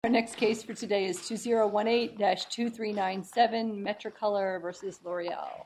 Our next case for today is 2018-2397 Metricolor versus L'Oreal.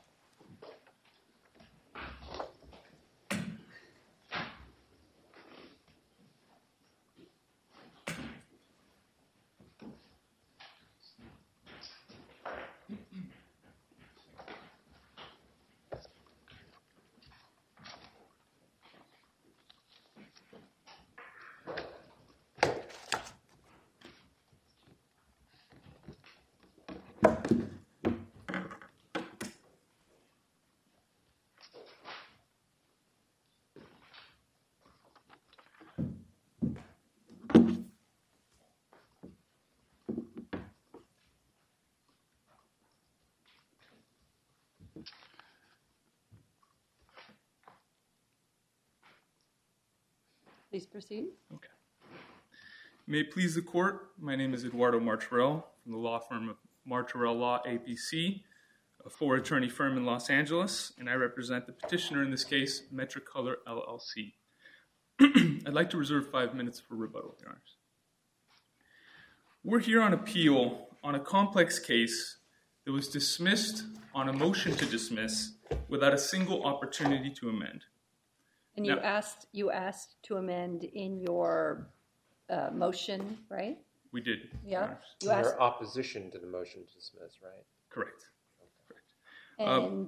Please proceed. Okay. May it please the court, my name is Eduardo Martorell from the law firm of Martorell Law APC, a four-attorney firm in Los Angeles, and I represent the petitioner in this case, Metricolor LLC. I'd like to reserve 5 minutes for rebuttal, Your Honors. We're here on appeal on a complex case that was dismissed on a motion to dismiss without a single opportunity to amend. And you asked to amend in your motion, right? We did. Yeah. Your opposition to the motion to dismiss, right? Correct. And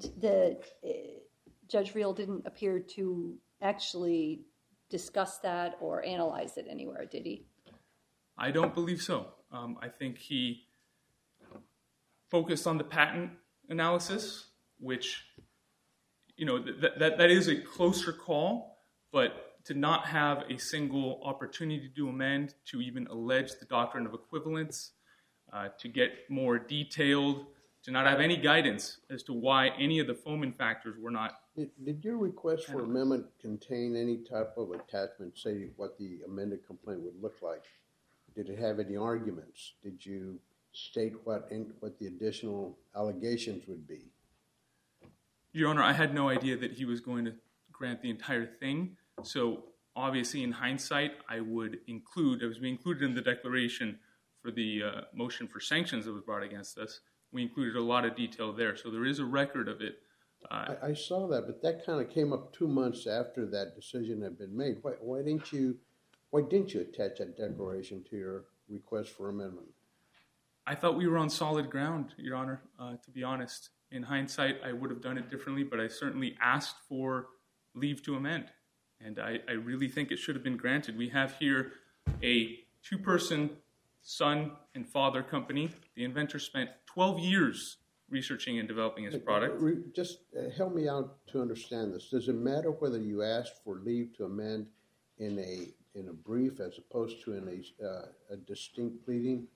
Judge Reel didn't appear to actually discuss that or analyze it anywhere, did he? I don't believe so. I think he focused on the patent analysis, which, you know, that is a closer call, but to not have a single opportunity to amend, to even allege the doctrine of equivalence, to get more detailed, to not have any guidance as to why any of the Fomin factors were not. Did your request for amendment contain any type of attachment, say what the amended complaint would look like? Did it have any arguments? Did you state what the additional allegations would be? Your Honor, I had no idea that he was going to grant the entire thing. So obviously, in hindsight, I was included in the declaration for the motion for sanctions that was brought against us. We included a lot of detail there. So there is a record of it. I saw that, but that kind of came up 2 months after that decision had been made. Why didn't you attach that declaration to your request for amendment? I thought we were on solid ground, Your Honor, to be honest. In hindsight, I would have done it differently, but I certainly asked for leave to amend. And I really think it should have been granted. We have here a two-person son and father company. The inventor spent 12 years researching and developing his product. Just help me out to understand this. Does it matter whether you asked for leave to amend in a brief as opposed to in a distinct pleading?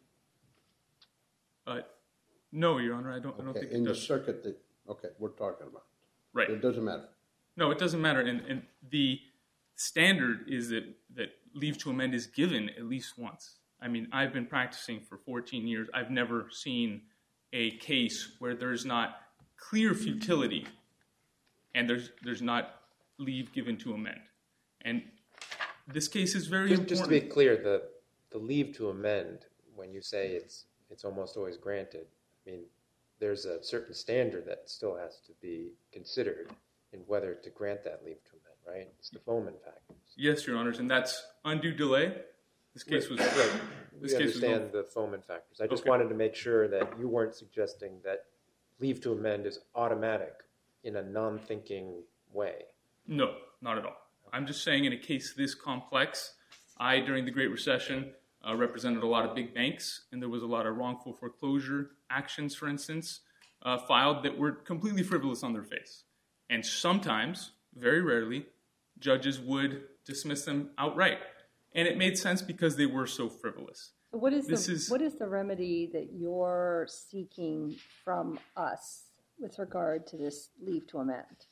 No, Your Honor, I don't think it does. In the circuit that we're talking about. Right. It doesn't matter. No, it doesn't matter. And the standard is that leave to amend is given at least once. I mean, I've been practicing for 14 years. I've never seen a case where there's not clear futility and there's not leave given to amend. And this case is very important. Just to be clear, the leave to amend, when you say it's almost always granted, I mean, there's a certain standard that still has to be considered in whether to grant that leave to amend, right? It's the Fomin factors. Yes, Your Honors, and that's undue delay. This case was right. We understand the Fomin factors. I just wanted to make sure that you weren't suggesting that leave to amend is automatic in a non-thinking way. No, not at all. I'm just saying in a case this complex, during the Great Recession, represented a lot of big banks, and there was a lot of wrongful foreclosure actions, for instance, filed that were completely frivolous on their face. And sometimes, very rarely, judges would dismiss them outright. And it made sense because they were so frivolous. So what is the remedy that you're seeking from us with regard to this leave to amend?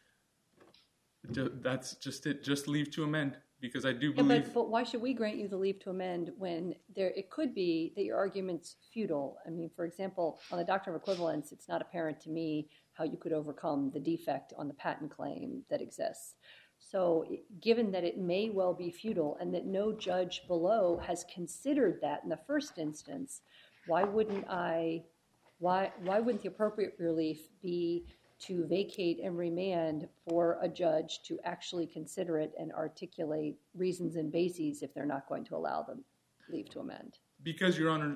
That's just it. Just leave to amend. Because I do believe... But why should we grant you the leave to amend when it could be that your argument's futile? I mean, for example, on the doctrine of equivalence, it's not apparent to me how you could overcome the defect on the patent claim that exists. So given that it may well be futile and that no judge below has considered that in the first instance, why wouldn't the appropriate relief be to vacate and remand for a judge to actually consider it and articulate reasons and bases if they're not going to allow them leave to amend? Because, Your Honor,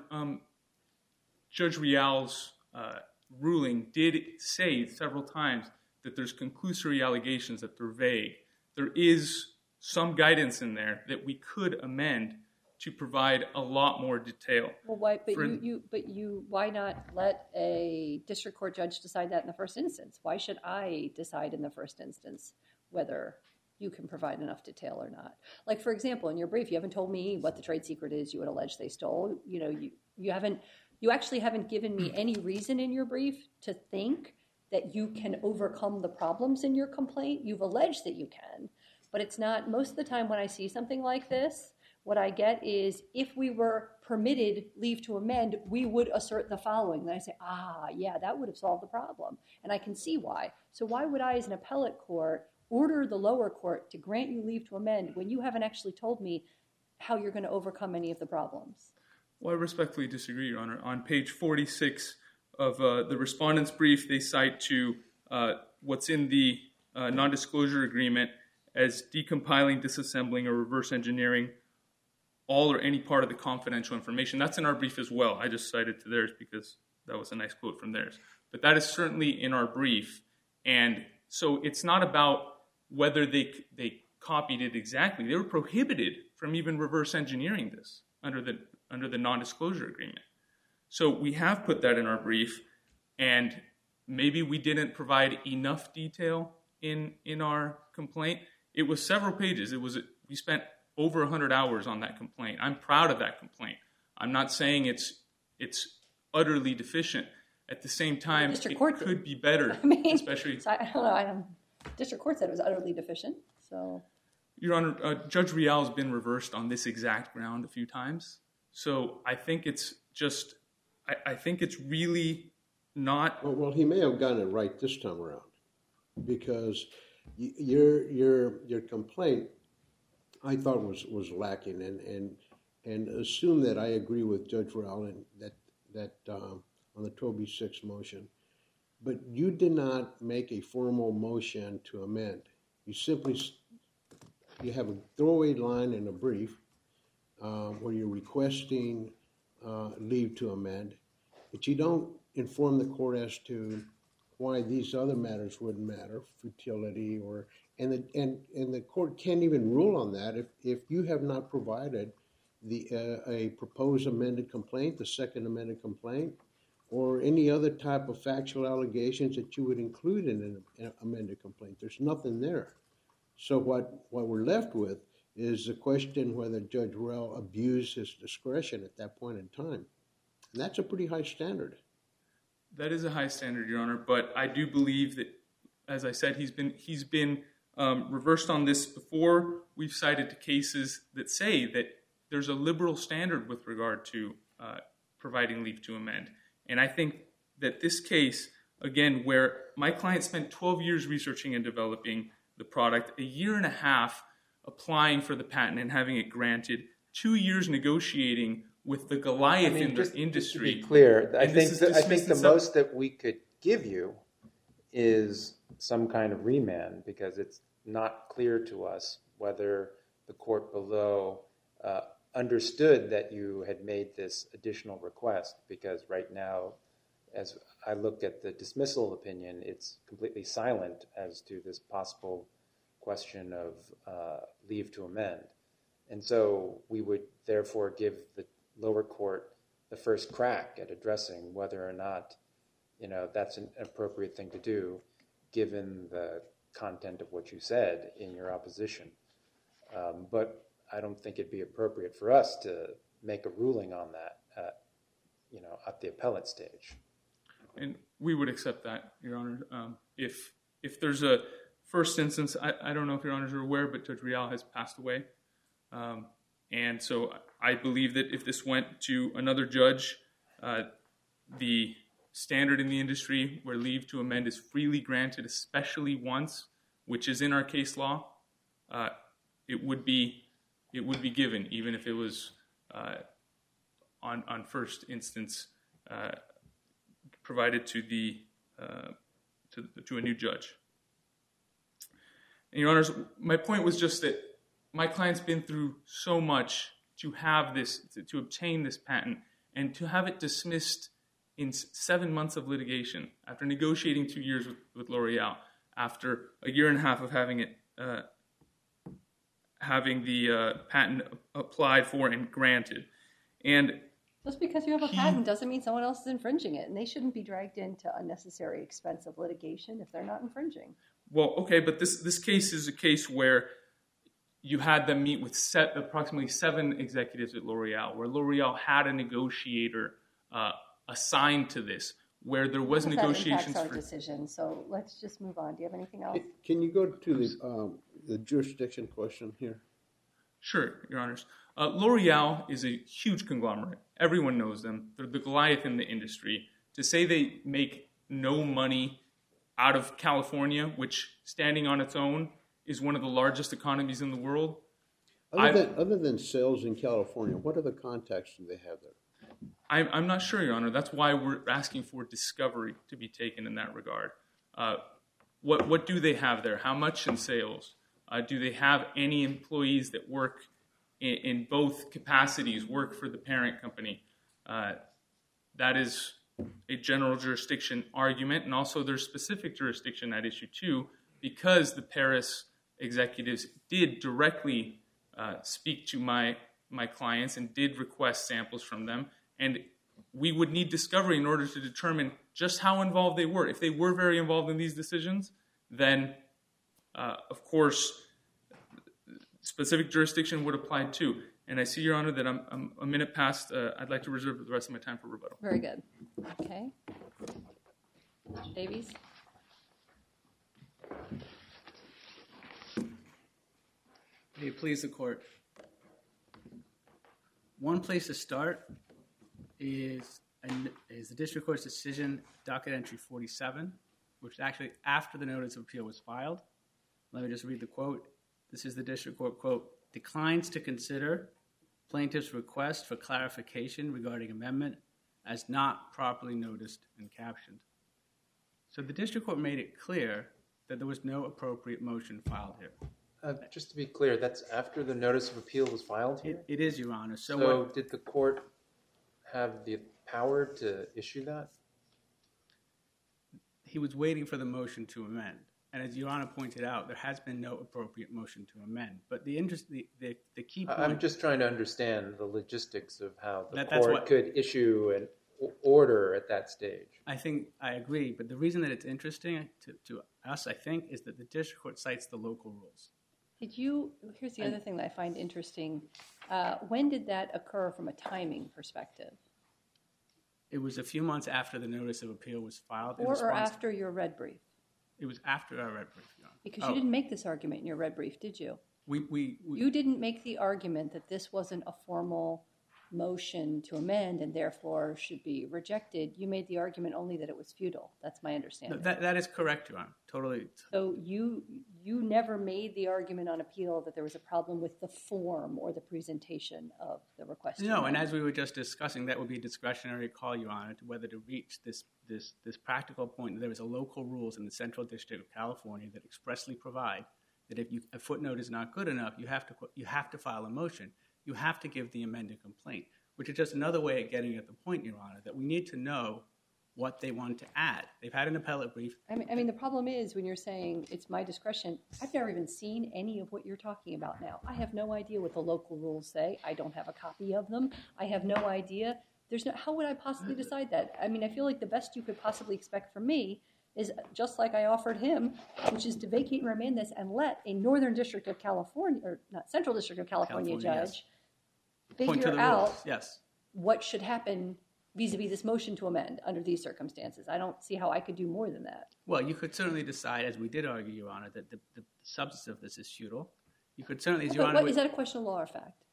Judge Rial's ruling did say several times that there's conclusory allegations that they're vague. There is some guidance in there that we could amend to provide a lot more detail. Well, why? Why not let a district court judge decide that in the first instance? Why should I decide in the first instance whether you can provide enough detail or not? Like, for example, in your brief, you haven't told me what the trade secret is you would allege they stole. You actually haven't given me any reason in your brief to think that you can overcome the problems in your complaint. You've alleged that you can, but it's not. Most of the time when I see something like this, what I get is, if we were permitted leave to amend, we would assert the following. Then I say, yeah, that would have solved the problem. And I can see why. So why would I, as an appellate court, order the lower court to grant you leave to amend when you haven't actually told me how you're going to overcome any of the problems? Well, I respectfully disagree, Your Honor. On page 46 of the respondent's brief, they cite to what's in the non-disclosure agreement as decompiling, disassembling, or reverse engineering all or any part of the confidential information. That's in our brief as well. I just cited to theirs because that was a nice quote from theirs. But that is certainly in our brief. And so it's not about whether they copied it exactly. They were prohibited from even reverse engineering this under the non-disclosure agreement. So we have put that in our brief, and maybe we didn't provide enough detail in our complaint. It was several pages. We spent over 100 hours on that complaint. I'm proud of that complaint. I'm not saying it's utterly deficient. At the same time, it could be better. Especially. So I don't know. District court said it was utterly deficient. So, Your Honor, Judge Rial has been reversed on this exact ground a few times. So I think it's just. I think it's really not. Well, he may have gotten it right this time around, because your complaint, I thought was lacking, and assume that I agree with Judge Rial and that on the 12B6 motion, but you did not make a formal motion to amend. You have a throwaway line in a brief where you're requesting leave to amend, but you don't inform the court as to why these other matters wouldn't matter, futility, and the court can't even rule on that if you have not provided a proposed amended complaint, the second amended complaint, or any other type of factual allegations that you would include in an amended complaint. There's nothing there. So what we're left with is the question whether Judge Rial abused his discretion at that point in time. And that's a pretty high standard. That is a high standard, Your Honor, but I do believe that, as I said, he's been reversed on this before. We've cited to cases that say that there's a liberal standard with regard to providing leave to amend. And I think that this case, again, where my client spent 12 years researching and developing the product, a year and a half applying for the patent and having it granted, 2 years negotiating with the Goliath industry. Just to be clear, I think the most that we could give you is some kind of remand, because it's not clear to us whether the court below understood that you had made this additional request, because right now, as I look at the dismissal opinion, it's completely silent as to this possible question of leave to amend. And so we would therefore give the lower court the first crack at addressing whether or not, that's an appropriate thing to do, given the content of what you said in your opposition. But I don't think it'd be appropriate for us to make a ruling on that at the appellate stage. And we would accept that, Your Honor. If there's a first instance, I don't know if Your Honors are aware, but Judge Rial has passed away. And so I believe that if this went to another judge, the standard in the industry where leave to amend is freely granted, especially once, which is in our case law, it would be given, even if it was on first instance provided to a new judge. And Your Honors, my point was just that my client's been through so much to have this, to obtain this patent, and to have it dismissed in 7 months of litigation, after negotiating 2 years with L'Oreal, after a year and a half of having it, having the patent applied for and granted. And just because you have a patent doesn't mean someone else is infringing it, and they shouldn't be dragged into unnecessary expense of litigation if they're not infringing. Well, okay, but this case is a case where you had them meet with approximately 7 executives at L'Oreal, where L'Oreal had a negotiator assigned to this, where there was negotiations that impacts our decision. So let's just move on. Do you have anything else? Can you go to the jurisdiction question here? Sure, Your Honors. L'Oreal is a huge conglomerate. Everyone knows them. They're the Goliath in the industry. To say they make no money out of California, which standing on its own is one of the largest economies in the world. Other than sales in California, what other contacts do they have there? I'm not sure, Your Honor. That's why we're asking for discovery to be taken in that regard. What do they have there? How much in sales? Do they have any employees that work in both capacities, work for the parent company? That is a general jurisdiction argument, and also there's specific jurisdiction at issue too, because the Paris executives did directly speak to my clients and did request samples from them, and we would need discovery in order to determine just how involved they were. If they were very involved in these decisions, then of course specific jurisdiction would apply too. And I see, Your Honor, that I'm a minute past. I'd like to reserve the rest of my time for rebuttal. Very good. Okay. Mr. Davies? May it please the Court. One place to start is the District Court's decision, docket entry 47, which is actually after the notice of appeal was filed. Let me just read the quote. This is the District Court, quote, declines to consider plaintiff's request for clarification regarding amendment as not properly noticed and captioned. So the District Court made it clear that there was no appropriate motion filed here. Just to be clear, that's after the notice of appeal was filed here? It is, Your Honor. So did the court have the power to issue that? He was waiting for the motion to amend. And as Your Honor pointed out, there has been no appropriate motion to amend. But the key point... I'm just trying to understand the logistics of how the court could issue an order at that stage. I agree. But the reason that it's interesting to us, I think, is that the District Court cites the local rules. Here's the other thing that I find interesting. When did that occur from a timing perspective? It was a few months after the notice of appeal was filed. Or after your red brief? It was after our red brief, Your Honor. Because you didn't make this argument in your red brief, did you? You didn't make the argument that this wasn't a formal motion to amend and therefore should be rejected. You made the argument only that it was futile. That's my understanding. That is correct, Your Honor. Totally. So you never made the argument on appeal that there was a problem with the form or the presentation of the request. No, and as we were just discussing, that would be a discretionary call, Your Honor, to whether to reach this practical point. There is a local rules in the Central District of California that expressly provide that if a footnote is not good enough, you have to file a motion. You have to give the amended complaint, which is just another way of getting at the point, Your Honor, that we need to know what they want to add. They've had an appellate brief. I mean, the problem is when you're saying it's my discretion, I've never even seen any of what you're talking about now. I have no idea what the local rules say. I don't have a copy of them. I have no idea. How would I possibly decide that? I mean, I feel like the best you could possibly expect from me is just like I offered him, which is to vacate and remand this and let a Northern District of California, or not Central District of California judge figure out what should happen vis-a-vis this motion to amend under these circumstances. I don't see how I could do more than that. Well, you could certainly decide, as we did argue, Your Honor, that the substance of this is futile. You could certainly, as Your Honor... Is that a question of law or fact?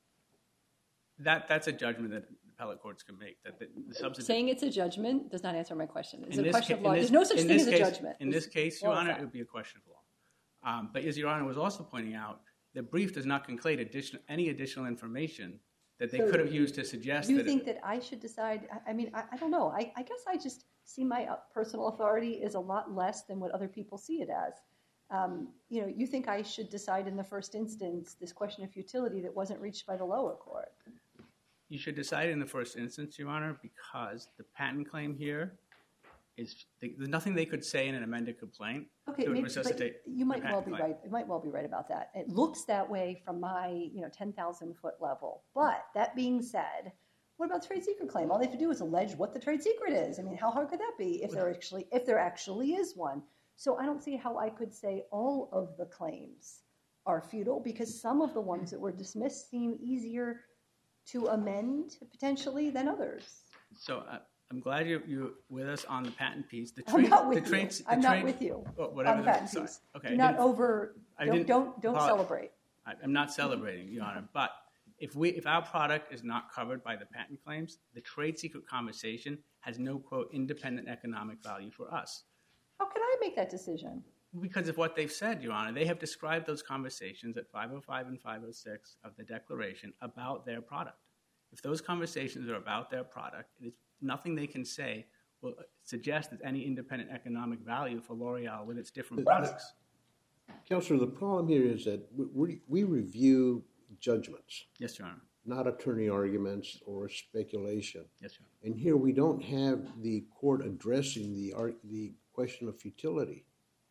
That's a judgment that appellate courts can make. That the substance... Saying it's a judgment does not answer my question. Is it a question of law? There's no such thing as a judgment. In this case, Your Honor, it would be a question of law. But as Your Honor was also pointing out, the brief does not conclude any additional information that they So could have used to suggest Do you that think that I should decide? I mean, I don't know. I guess I just see my personal authority is a lot less than what other people see it as. You think I should decide in the first instance this question of futility that wasn't reached by the lower court? you should decide in the first instance, Your Honor, because the patent claim here is there's nothing they could say in an amended complaint Okay, to maybe, resuscitate. but you might the well patent be claim. right. You might well be right about that. It looks that way from my 10,000 foot level. But that being said, what about the trade secret claim? All they have to do is allege what the trade secret is. I mean, how hard could that be if there actually is one? So I don't see how I could say all of the claims are futile, because some of the ones that were dismissed seem easier to amend potentially than others. So I'm glad you're with us on the patent piece. I'm not with you. I'm not with you Whatever on the patent sorry. piece. Okay, Do not don't celebrate. I'm not celebrating, Your Honor. But if our product is not covered by the patent claims, the trade secret conversation has no, quote, independent economic value for us. How can I make that decision? Because of what they've said, Your Honor. They have described those conversations at 505 and 506 of the declaration about their product. If those conversations are about their product, there's nothing they can say will suggest there's any independent economic value for L'Oreal with its different products. Counselor, the problem here is that we review judgments, Yes, Your Honor. not attorney arguments or speculation. Yes, Your Honor. And here we don't have the court addressing the question of futility.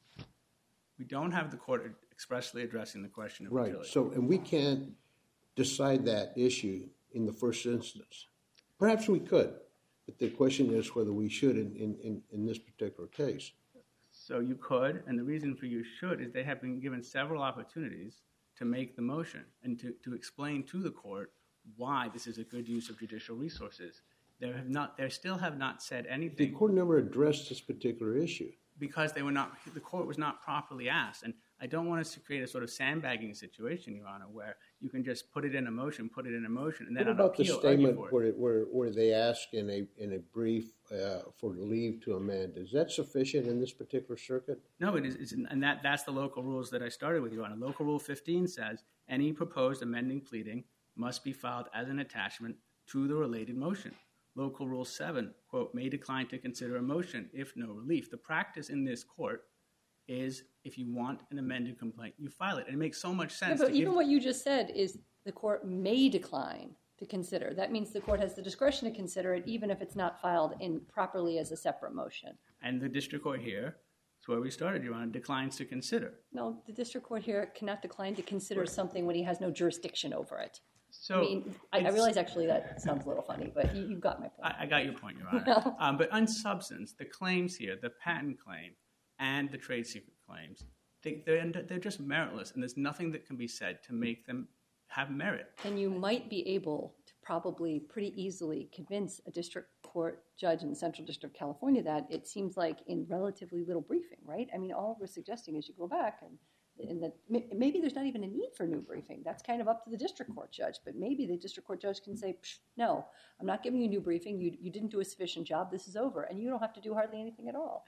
We don't have the court expressly addressing the question of Right. utility. So, and we can't decide that issue in the first instance. Perhaps we could, but the question is whether we should in this particular case. So you could, and the reason for you should is they have been given several opportunities to make the motion and to explain to the court why this is a good use of judicial resources. They still have not said The anything court never addressed this particular issue. because the court was not properly asked. And I don't want us to create a sort of sandbagging situation, Your Honor, where you can just put it in a motion, and then What on about the appeal statement argue for it. where they ask in a brief for leave to amend? Is that sufficient in this particular circuit? No, it is, and that's the local rules that I started with, Your Honor. Local Rule 15 says any proposed amending pleading must be filed as an attachment to the related motion. Local Rule 7, quote, may decline to consider a motion if no relief. The practice in this court is if you want an amended complaint, you file it. And it makes so much sense. But even what you just said is the court may decline to consider. That means the court has the discretion to consider it even if it's not filed in properly as a separate motion. And the district court here, that's where we started, Your Honor, declines to consider. No, the district court here cannot decline to consider something when he has no jurisdiction over it. So I mean, I realize actually that sounds a little funny, but you've got my point. I got your point, Your Honor. But on substance, the claims here, the patent claim and the trade secret claims, they're just meritless, and there's nothing that can be said to make them have merit. And you might be able to probably pretty easily convince a district court judge in the Central District of California that it seems like in relatively little briefing, right? I mean, all we're suggesting is you go back and that maybe there's not even a need for new briefing. That's kind of up to the district court judge. But maybe the district court judge can say, no, I'm not giving you a new briefing. You didn't do a sufficient job. This is over. And you don't have to do hardly anything at all.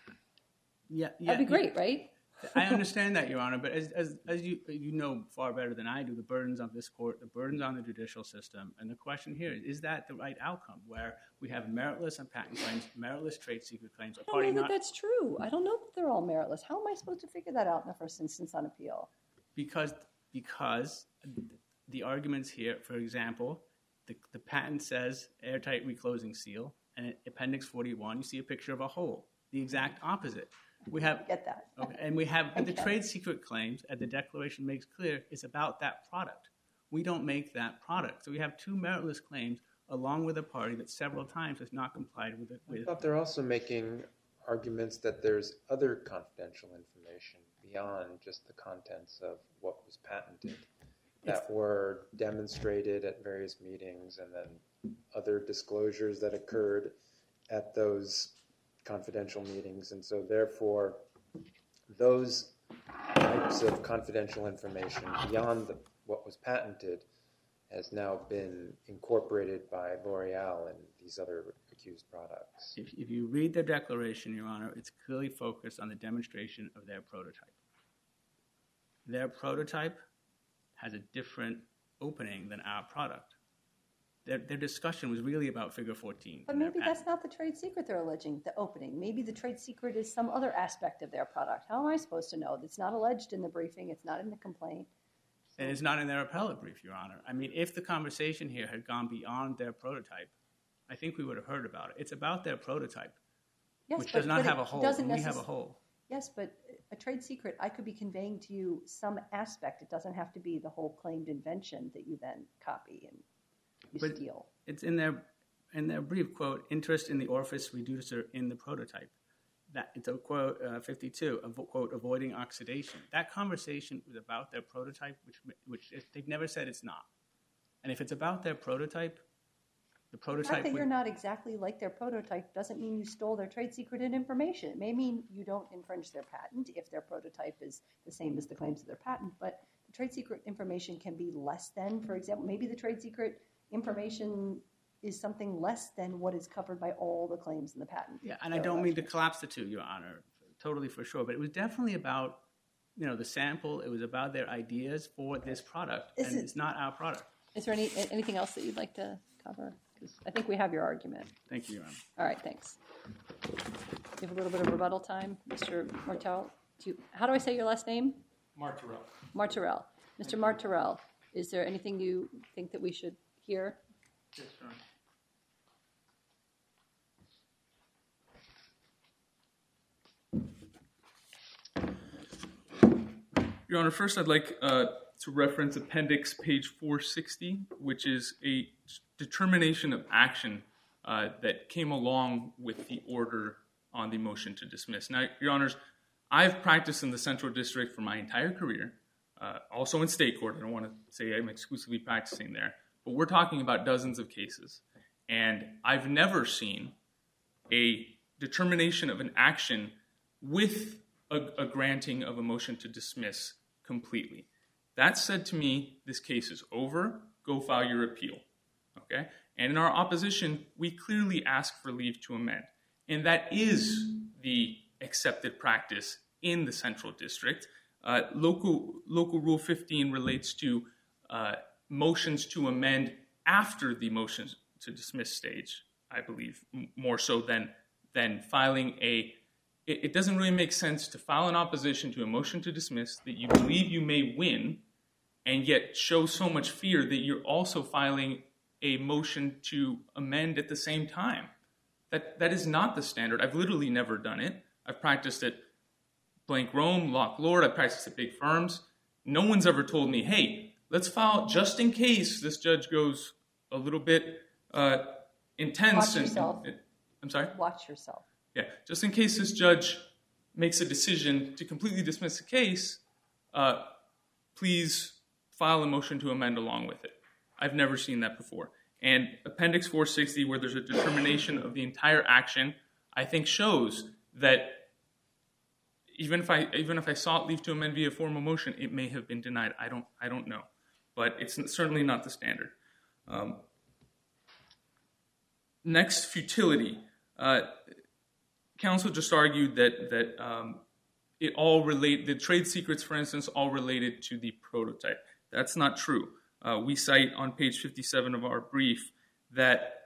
Yeah, That'd be great, right? I understand that, Your Honor, but as you know far better than I do, the burden's on this court, the burden's on the judicial system, and the question here is that the right outcome, where we have meritless and patent claims, meritless trade secret claims, I don't know that that's true. I don't know that they're all meritless. How am I supposed to figure that out in the first instance on appeal? Because the arguments here, for example, the patent says airtight reclosing seal, and in Appendix 41, you see a picture of a hole, the exact opposite. We have Get that. Okay, and we have the trade secret claims, as the declaration makes clear, is about that product. We don't make that product. So we have two meritless claims along with a party that several times has not complied with it. I thought they're also making arguments that there's other confidential information beyond just the contents of what was patented that were demonstrated at various meetings and then other disclosures that occurred at those confidential meetings. And so therefore, those types of confidential information beyond what was patented has now been incorporated by L'Oreal and these other accused products. If you read the declaration, Your Honor, it's clearly focused on the demonstration of their prototype. Their prototype has a different opening than our product. Their discussion was really about Figure 14. But maybe that's not the trade secret they're alleging, the opening. Maybe the trade secret is some other aspect of their product. How am I supposed to know? It's not alleged in the briefing. It's not in the complaint. And it's not in their appellate brief, Your Honor. I mean, if the conversation here had gone beyond their prototype, I think we would have heard about it. It's about their prototype, Yes, which does not have a whole. We have a whole. Yes, but a trade secret, I could be conveying to you some aspect. It doesn't have to be the whole claimed invention that you then copy and you steal. It's in their brief quote, interest in the orifice reducer in the prototype. That it's a quote 52, quote, avoiding oxidation. That conversation was about their prototype, which they've never said it's not. And if it's about their prototype, the prototype. The fact that you're not exactly like their prototype doesn't mean you stole their trade secret and information. It may mean you don't infringe their patent if their prototype is the same as the claims of their patent, but the trade secret information can be less than, for example, maybe the trade secret information is something less than what is covered by all the claims in the patent. Yeah, and I don't mean to collapse the two, Your Honor, totally for sure, but it was definitely about, the sample. It was about their ideas for this product, and it's not our product. Is there anything else that you'd like to cover? Because I think we have your argument. Thank you, Your Honor. All right, thanks. You have a little bit of rebuttal time, Mr. Martel. How do I say your last name? Martorell. Martorell. Mr. Martorell, is there anything you think that we should hear? Yes, Your Honor. Your Honor, first I'd like to reference appendix page 460, which is a determination of action that came along with the order on the motion to dismiss. Now, Your Honors, I've practiced in the Central District for my entire career, also in state court. I don't want to say I'm exclusively practicing there, but we're talking about dozens of cases. And I've never seen a determination of an action with a granting of a motion to dismiss completely. That said to me, this case is over. Go file your appeal. Okay? And in our opposition, we clearly ask for leave to amend. And that is the accepted practice in the Central District. Local Rule 15 relates to motions to amend after the motions to dismiss stage, I believe, more so than filing a... It doesn't really make sense to file an opposition to a motion to dismiss that you believe you may win and yet show so much fear that you're also filing a motion to amend at the same time. That is not the standard. I've literally never done it. I've practiced at Blank Rome, Lock Lord. I've practiced at big firms. No one's ever told me, hey, let's file just in case this judge goes a little bit intense. Watch yourself. I'm sorry? Watch yourself. Yeah, just in case this judge makes a decision to completely dismiss the case, please file a motion to amend along with it. I've never seen that before. And Appendix 460, where there's a determination of the entire action, I think shows that even if I sought leave to amend via formal motion, it may have been denied. I don't know, but it's certainly not the standard. Next, futility. Counsel just argued that it all the trade secrets, for instance, all related to the prototype. That's not true. We cite on page 57 of our brief that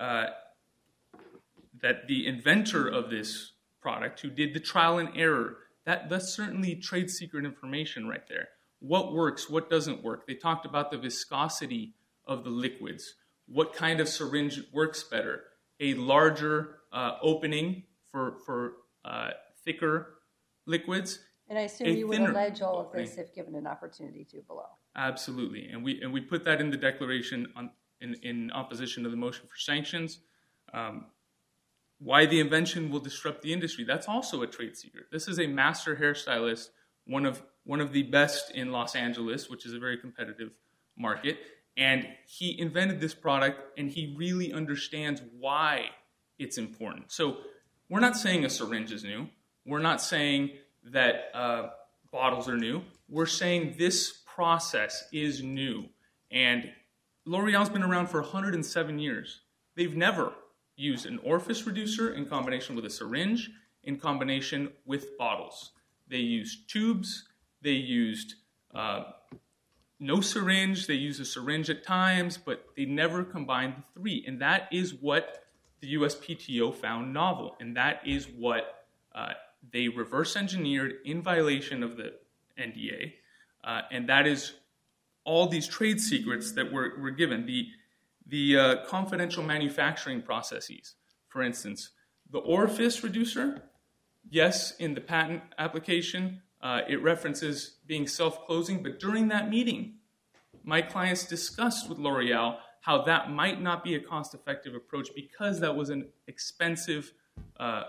the inventor of this product, who did the trial and error, that's certainly trade secret information right there. What works, what doesn't work. They talked about the viscosity of the liquids. What kind of syringe works better? A larger opening for thicker liquids. And I assume you would allege all of this if given an opportunity to below. Absolutely, and we put that in the declaration in opposition to the motion for sanctions. Why the invention will disrupt the industry, that's also a trade secret. This is a master hairstylist, one of the best in Los Angeles, which is a very competitive market, and he invented this product, and he really understands why it's important. So we're not saying a syringe is new. We're not saying that bottles are new. We're saying this process is new. And L'Oreal's been around for 107 years. They've never used an orifice reducer in combination with a syringe, in combination with bottles. They used tubes. They used no syringe. They use a syringe at times, but they never combined the three. And that is what the USPTO found novel. And that is what they reverse engineered in violation of the NDA. And that is all these trade secrets that were given. The confidential manufacturing processes, for instance, the orifice reducer, yes, in the patent application, it references being self-closing, but during that meeting, my clients discussed with L'Oreal how that might not be a cost-effective approach because that was an expensive, a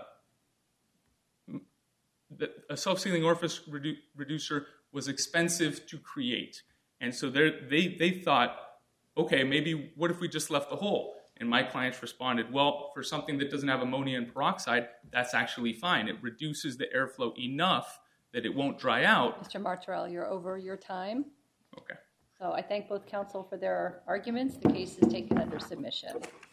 self-sealing orifice reducer was expensive to create. And so they thought, okay, maybe what if we just left the hole? And my clients responded, well, for something that doesn't have ammonia and peroxide, that's actually fine. It reduces the airflow enough that it won't dry out. Mr. Martorell, you're over your time. Okay. So I thank both counsel for their arguments. The case is taken under submission.